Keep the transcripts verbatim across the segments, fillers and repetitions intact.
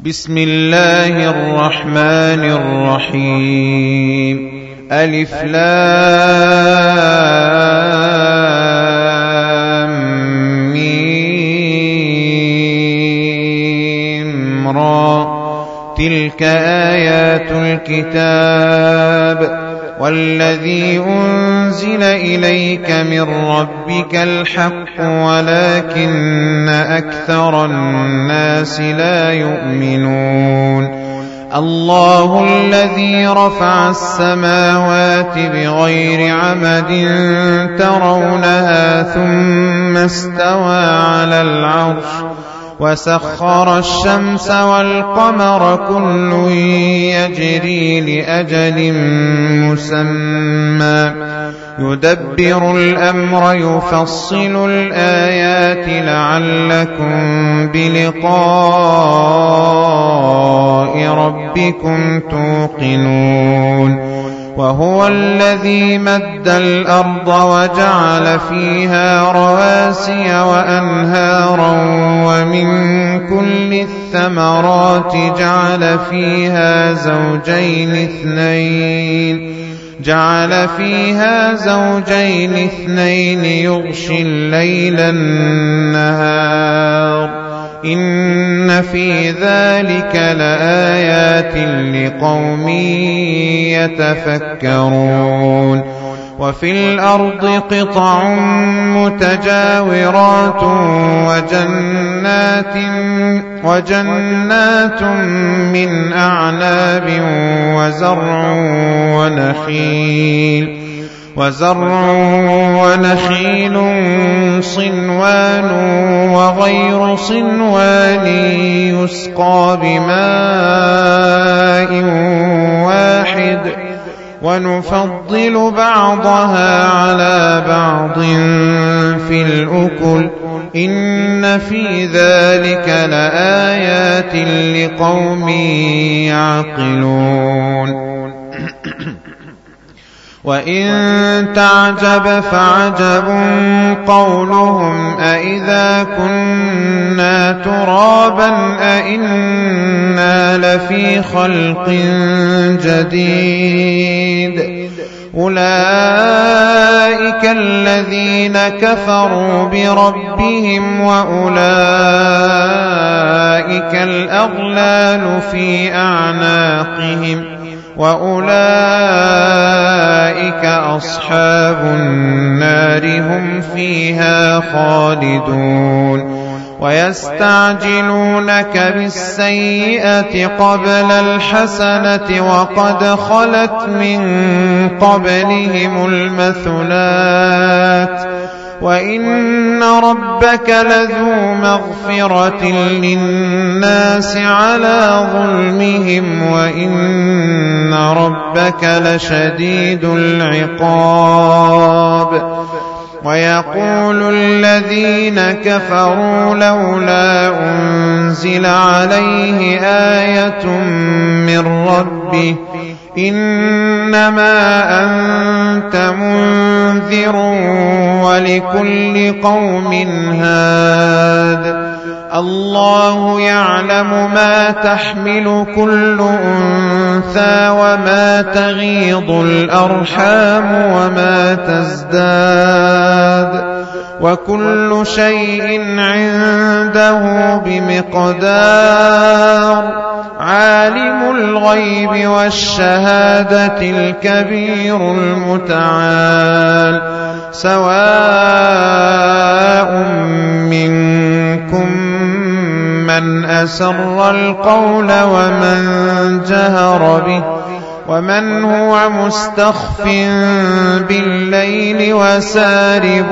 بسم الله الرحمن الرحيم. ألف لام ميم را، تلك آيات الكتاب والذي أنزل إليك من ربك الحق ولكن أكثر الناس لا يؤمنون. الله الذي رفع السماوات بغير عمد ترونها ثم استوى على العرش وسخر الشمس والقمر كل يجري لأجل مسمى يدبر الأمر يفصل الآيات لعلكم بلقاء ربكم توقنون. وهو الذي مد الأرض وجعل فيها رواسي وأنهارا ومن كل الثمرات جعل فيها زوجين اثنين جعل فيها زوجين اثنين يغشي الليل النهار إن في ذلك لآيات لقوم يتفكرون. وفي الأرض قطع متجاورات وجنات وجنات من أعناب وزرع ونخيل وزرع ونخيل صنوان وغير صنوان يسقى بماء واحد ونفضل بعضها على بعض في الأكل إن في ذلك لآيات لقوم يعقلون. وإن تعجب فعجب قولهم أإذا كنا ترابا أإنا لفي خلق جديد أولئك الذين كفروا بربهم وأولئك الأغلال في أعناقهم وأولئك أصحاب النار هم فيها خالدون. ويستعجلونك بالسيئة قبل الحسنة وقد خلت من قبلهم المثلات وإن ربك لذو مغفرة للناس على ظلمهم وإن ربك لشديد العقاب. ويقول الذين كفروا لولا أنزل عليه آية من ربه إنما أنت منذر ولكل قوم هاد. الله يعلم ما تحمل كل أنثى وما تغيض الأرحام وما تزداد وكل شيء عنده بمقدار. عالم الغيب والشهادة الكبير المتعال. سواء منكم من أسر القول ومن جهر به ومن هو مستخف بالليل وسارب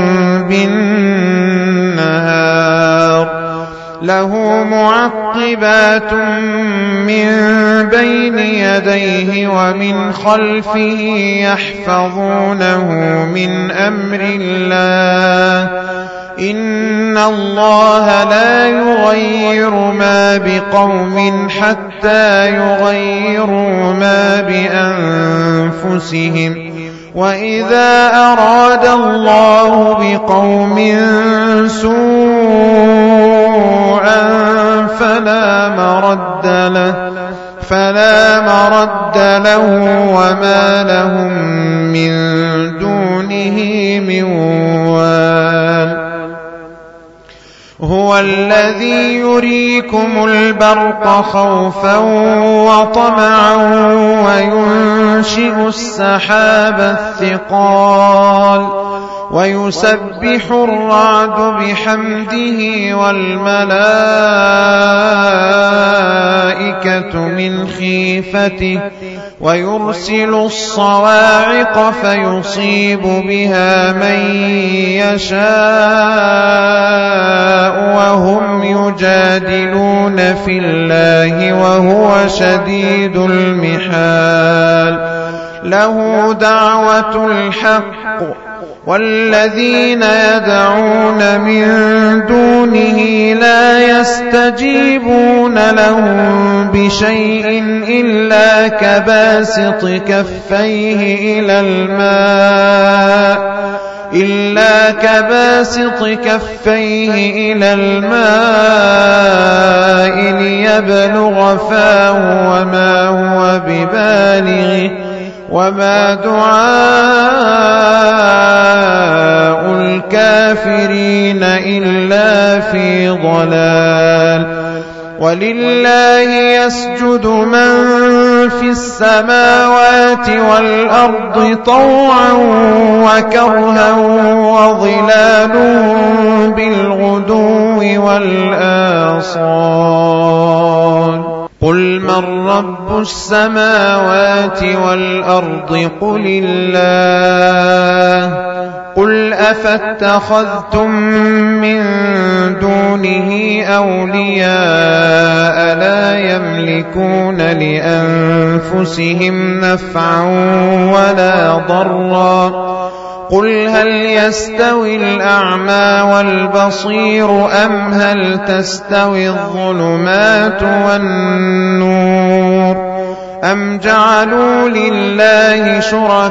بالنهار. له معقبات من بين يديه ومن خلفه يحفظونه من أمر الله. إن الله لا يغير ما بقوم حتى يغيروا ما بأنفسهم وإذا أراد الله بقوم سوءا فلا مرد له فلا مرد له وما لهم من دونه من وال هو الذي يريكم البرق خوفا وطمعا وينشئ السحاب الثقال ويسبح الرعد بحمده والملائكة من خيفته ويرسل الصواعق فيصيب بها من يشاء وهم يجادلون في الله وهو شديد المحال له دعوة الحق والذين يدعون من دونه لا يستجيبون لهم بشيء إلا كباسط كفيه إلى الماء إلا كباسط كفيه إلى الماء ليبلغ فاه وما هو ببالغه وما دعاء الكافرين إلا في ضلال ولله يسجد من في السماوات والأرض طوعا وكرها وظلالهم بالغدو والآصال قل من رب السماوات والأرض قل الله قل أفاتخذتم من دونه أولياء لا يملكون لأنفسهم نفعا ولا ضرا قل هل يستوي الأعمى والبصير أم هل تستوي الظلمات والنور أم جعلوا لله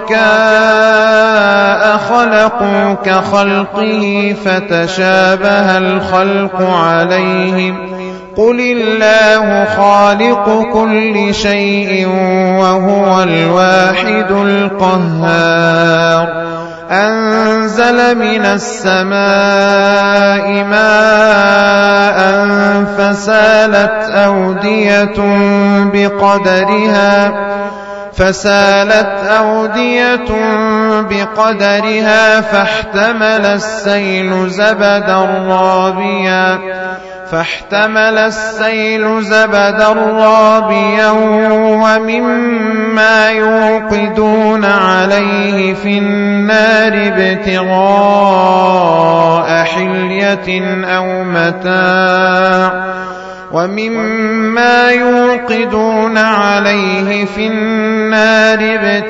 شركاء خلقوا كخلقه فتشابه الخلق عليهم قل الله خالق كل شيء وهو الواحد القهار أنزل من السماء ماء فسالت أودية بقدرها فسالت أودية بقدرها فاحتمل السيل زبدا رابيا فاحتمل السيل زبدا رابيا ومما يوقدون عليه في النار ابتغاء حلية أو متاع ومما يوقدون عليه في النار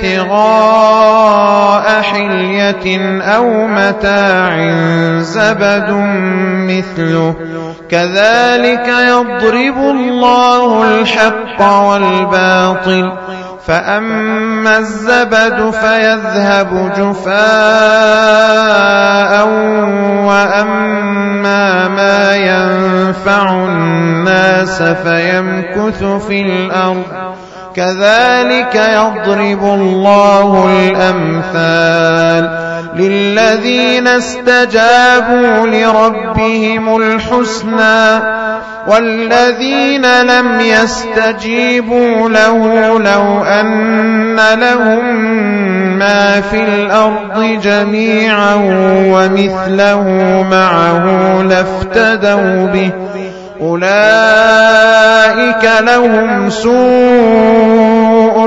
ابتغاء حلية أو متاع زبد مثله كذلك يضرب الله الحق والباطل فأما الزبد فيذهب جفاء وأما ما ينفع الناس فيمكث في الأرض كذلك يضرب الله الأمثال للذين استجابوا لربهم الحسنى والذين لم يستجيبوا له لو أن لهم ما في الأرض جميعا ومثله معه لافتدوا به أولئك لهم سوء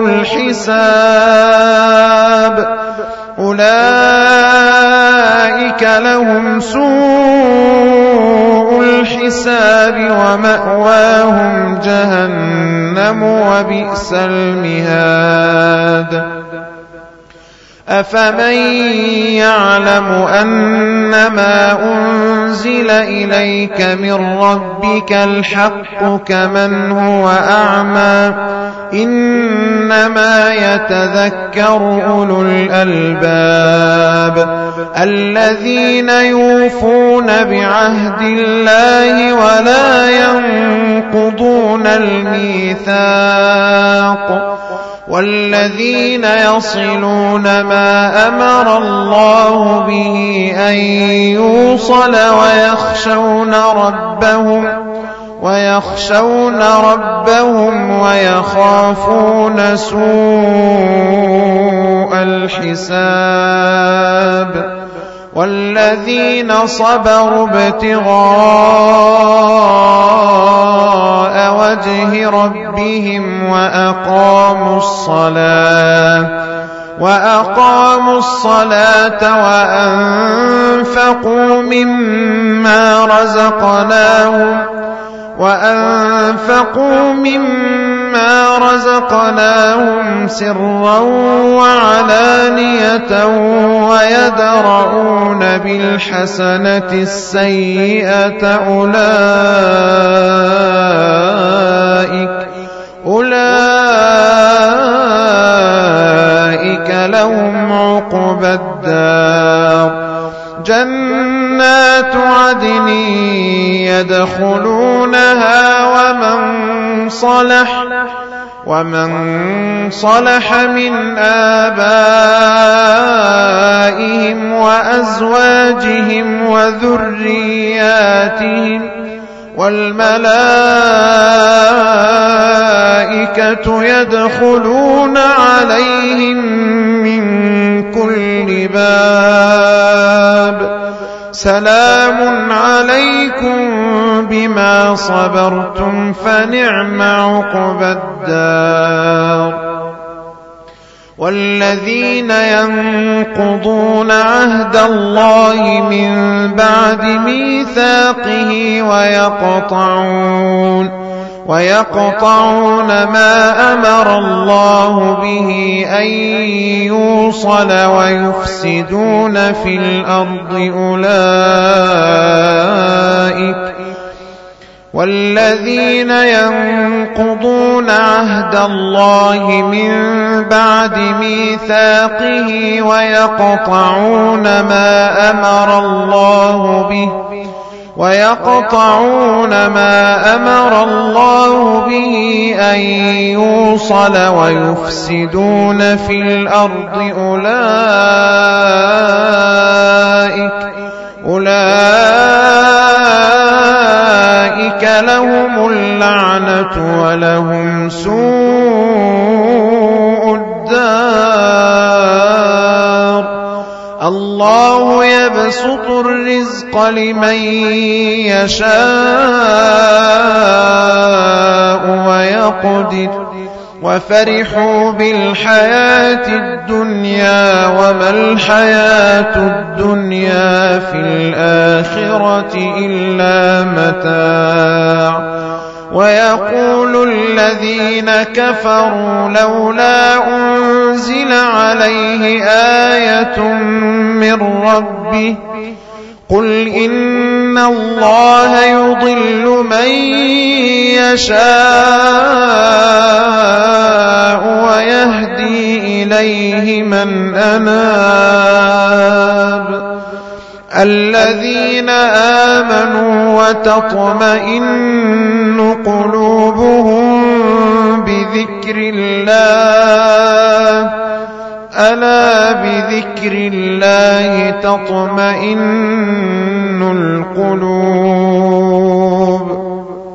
الحساب أولئك لهم سوء الحساب ومأواهم جهنم وبئس المهاد أفمن يعلم أنما أنزل إليك من ربك الحق كمن هو أعمى إنما يتذكر أولو الألباب الذين يوفون بعهد الله ولا ينقضون الميثاق والذين يصلون ما أمر الله به أن يوصل ويخشون ربهم ويخشون ربهم ويخافون سوء الحساب والذين صبروا ابتغاء وجه ربهم وأقاموا الصلاة وأقاموا الصلاة وأنفقوا مما رزقناهم وأنفقوا مما رزقناهم سرا وعلانية ويدرؤون بالحسنة السيئة أولئك أولئك لهم عقبى الدار جنات عدن يدخلونها ومن صلح ومن صلح من آبائهم وأزواجهم وذرياتهم والملائكة يدخلون عليهم من كل باب سلام عليكم بما صبرتم فنعم عقبى الدار والذين ينقضون عهد الله من بعد ميثاقه ويقطعون ويقطعون ما أمر الله به أن يوصل ويفسدون في الأرض أولئك والذين ينقضون عهد الله من بعد ميثاقه ويقطعون ما أمر الله به ويقطعون ما أمر الله به أن يوصل ويفسدون في الأرض أولئك أولئك لهم اللعنة ولهم سوء الدار الله يبسط الرزق لمن يشاء ويقدر وفرحوا بالحياة الدنيا وما الحياة الدنيا في الآخرة إلا متاع ويقول الذين كفروا لولا أنزل عليه آية من ربه قل إن الله يضل من يشاء ويهدي إليه من أناب الذين آمنوا وتطمئن قلوبهم بذكر الله ألا بذكر الله تطمئن القلوب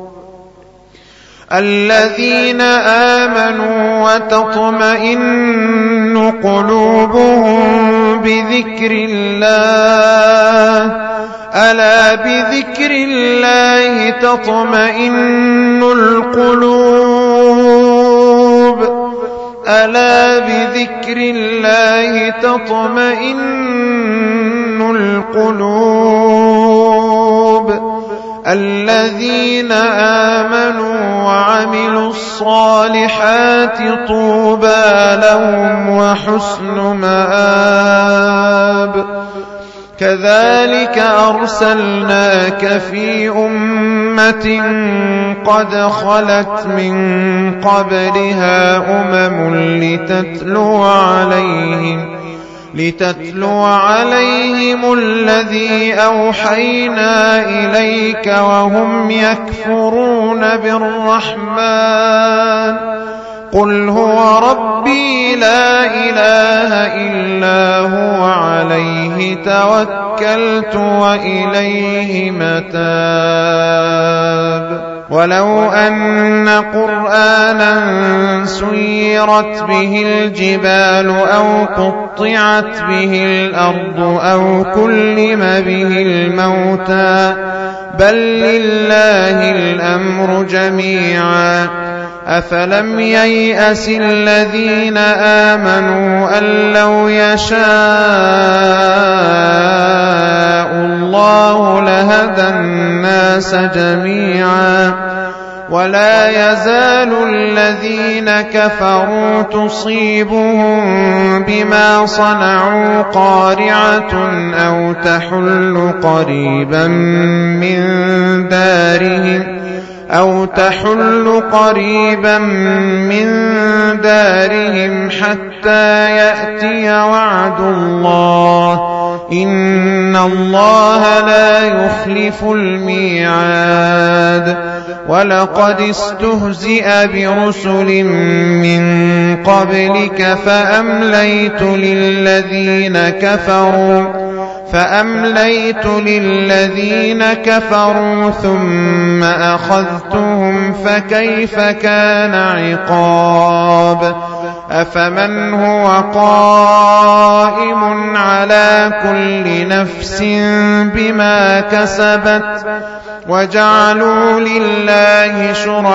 الذين آمنوا وتطمئن قلوبهم بذكر الله ألا بذكر الله تطمئن القلوب ألا بذكر الله تطمئن القلوب الذين آمنوا وعملوا الصالحات طوبى لهم وحسن مآب كذلك أرسلناك في أمة قد خلت من قبلها أمم لتتلو عليهم لتتلو عليهم الذي أوحينا إليك وهم يكفرون بالرحمن قل هو ربي لا إله إلا هو عليه توكلت وإليه متاب ولو أن قرآنا سيرت به الجبال أو قطعت به الأرض أو كلم به الموتى بل لله الأمر جميعا أفلم ييأس الذين آمنوا أن لو يشاء الله لهدى الناس جميعا ولا يزال الذين كفروا تصيبهم بما صنعوا قارعة أو تحل قريبا من دارهم أو تحل قريبا من دارهم حتى يأتي وعد الله إن الله لا يخلف الميعاد ولقد استهزئ برسل من قبلك فأمليت للذين كفروا فأمليت للذين كفروا ثم أخذتهم فكيف كان عقاب أفمن هو قائم على كل نفس بما كسبت وجعلوا لله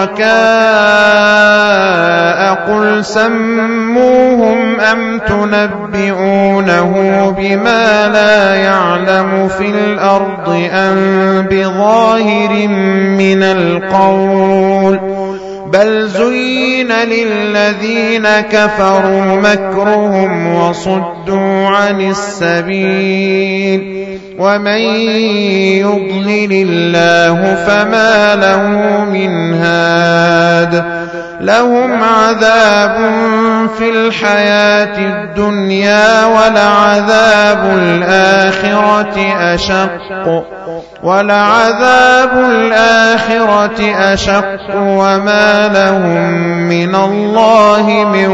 شركاء قل سموهم أم تنبئونه بما لا يعلم في الأرض أم بظاهر من القول بل زين للذين كفروا مكرهم وصدوا عن السبيل ومن يضلل الله فما له من هاد لهم عذاب في الحياة الدنيا ولعذاب الآخرة أشق ولعذاب الآخرة أشق وما لهم من الله من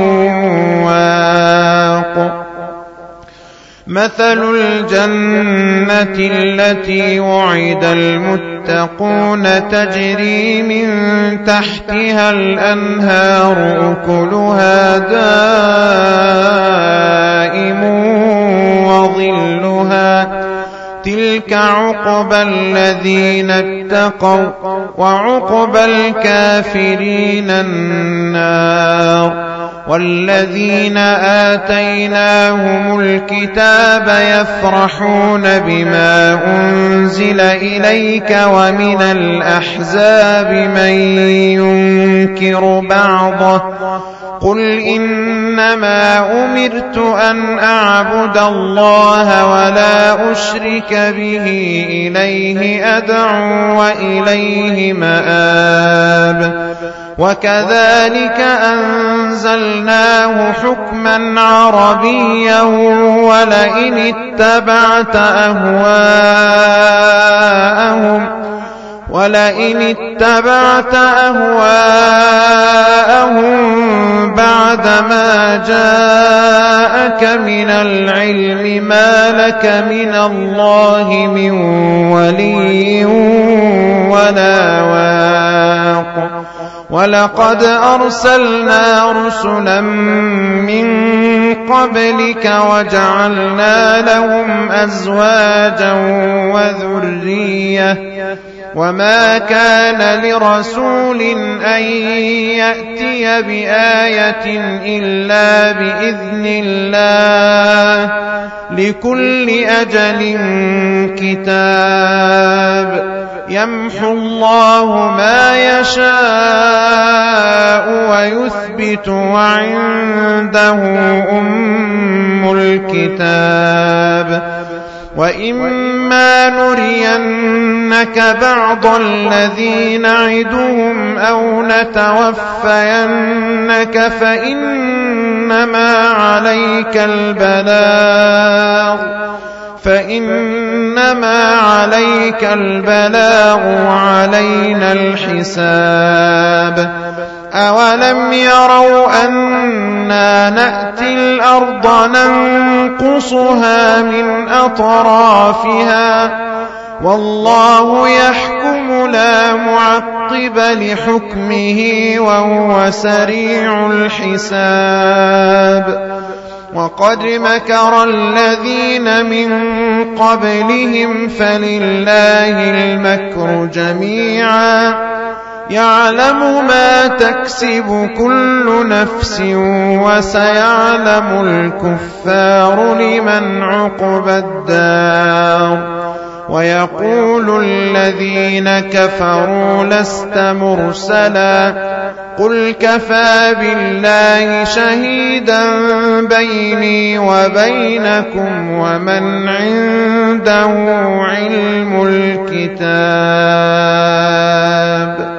واق مثل الجنة التي وعد المتقون تجري من تحتها الأنهار أكلها دائم وظلها تلك عقبى الذين اتقوا وعقبى الكافرين النار والذين آتيناهم الكتاب يفرحون بما أنزل إليك ومن الأحزاب من ينكر بعضه قل إنما أمرت أن أعبد الله ولا أشرك به إليه أدعو وإليه مآب وكذلك أنزلناه حكما عربيا ولئن اتبعت أهواءهم ولئن اتبعت أهواءهم بعدما جاءك من العلم ما لك من الله من ولي ولا واق ولقد أرسلنا رسلا من قبلك وجعلنا لهم أزواجا وذرية وما كان لرسول أن يأتي بآية إلا بإذن الله لكل أجل كتاب يمحو الله ما يشاء ويثبت وعنده أم الكتاب وإما نرينك بعض الذي نعدهم أو نتوفينك فإن فإنما عليك البلاغ فإنما عليك البلاغ وعلينا الحساب أولم يروا أنا نأتي الأرض ننقصها من أطرافها والله يحكم لا معقب لحكمه وهو سريع الحساب وقد مكر الذين من قبلهم فلله المكر جميعا يعلم ما تكسب كل نفس وسيعلم الكفار لمن عقبى الدار ويقول الذين كفروا لست مرسلا قل كفى بالله شهيدا بيني وبينكم ومن عنده علم الكتاب